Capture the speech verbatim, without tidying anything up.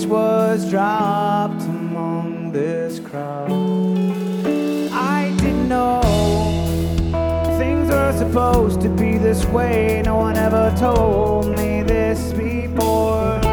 was dropped among this crowd. I didn't know things were supposed to be this way. No one ever told me this before.